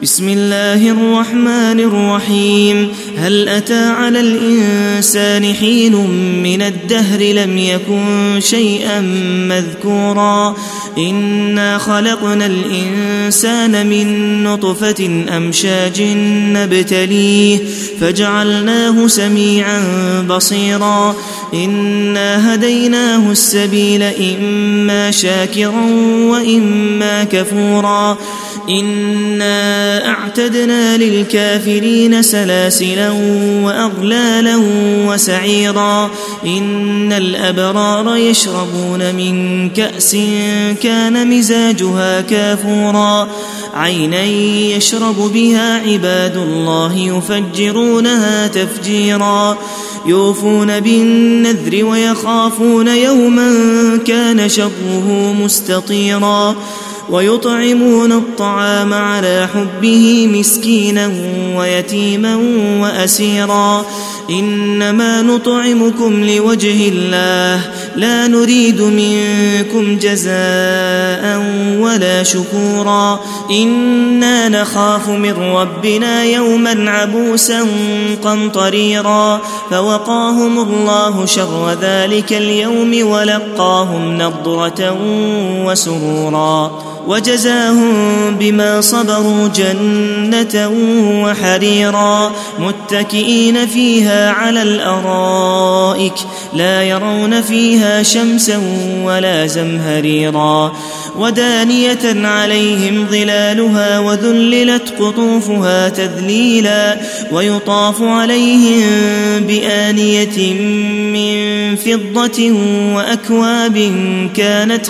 بسم الله الرحمن الرحيم. هل أتى على الإنسان حين من الدهر لم يكن شيئا مذكورا إنا خلقنا الإنسان من نطفة أمشاج نبتليه فجعلناه سميعا بصيرا إنا هديناه السبيل إما شاكرا وإما كفورا إنا أعتدنا للكافرين سلاسلا وأغلالا وسعيرا إن الأبرار يشربون من كأس كان مزاجها كافورا عينا يشرب بها عباد الله يفجرونها تفجيرا يوفون بالنذر ويخافون يوما كان شره مستطيرا ويطعمون الطعام على حبه مسكينا ويتيما وأسيرا إنما نطعمكم لوجه الله لا نريد منكم جزاء ولا شكورا إنا نخاف من ربنا يوما عبوسا قمطريرا فوقاهم الله شر ذلك اليوم ولقاهم نضرة وسرورا وجزاهم بما صبروا جنة وحريرا متكئين فيها على الأرائك لا يرون فيها شمسا ولا زمهريرا ودانية عليهم ظلالها وذللت قطوفها تذليلا ويطاف عليهم بآنية من فضة وأكواب كانت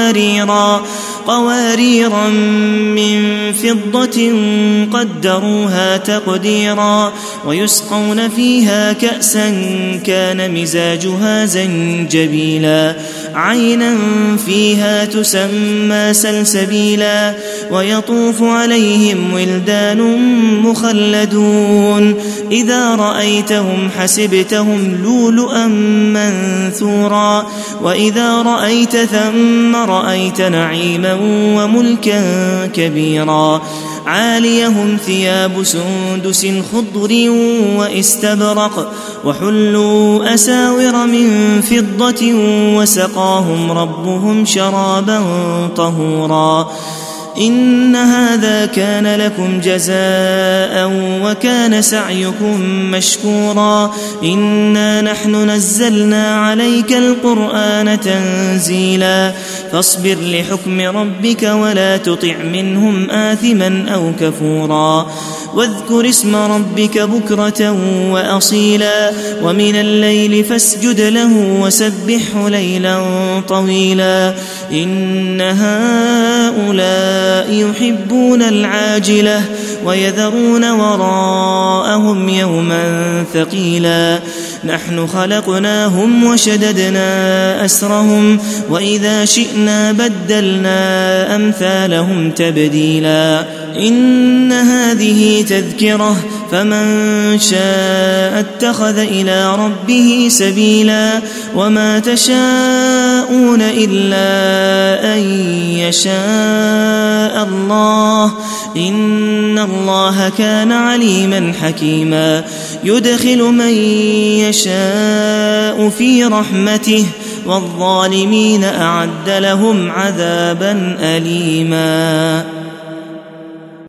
قواريرا من فضة قدروها تقديرا ويسقون فيها كأسا كان مزاجها زنجبيلا عينا فيها تسمى سلسبيلا ويطوف عليهم ولدان مخلدون إذا رأيتهم حسبتهم لؤلؤا منثورا وإذا رأيت ثم رأيت نعيما وملكا كبيرا عاليهم ثياب سندس خضر واستبرق وحلوا أساور من فضة وسقاهم ربهم شرابا طهورا إن هذا كان لكم جزاء وكان سعيكم مشكورا إنا نحن نزلنا عليك القرآن تنزيلا فاصبر لحكم ربك ولا تطع منهم آثما أو كفورا واذكر اسم ربك بكرة وأصيلا ومن الليل فاسجد له وسبحه ليلا طويلا إن هؤلاء يحبون العاجلة ويذرون وراءهم يوما ثقيلا نحن خلقناهم وشددنا أسرهم وإذا شئنا بدلنا أمثالهم تبديلا إن هذه تذكرة فمن شاء اتخذ إلى ربه سبيلا وما تشاءون إلا أن يشاء الله إن الله كان عليما حكيما يدخل من يشاء في رحمته والظالمين أعد لهم عذابا أليما.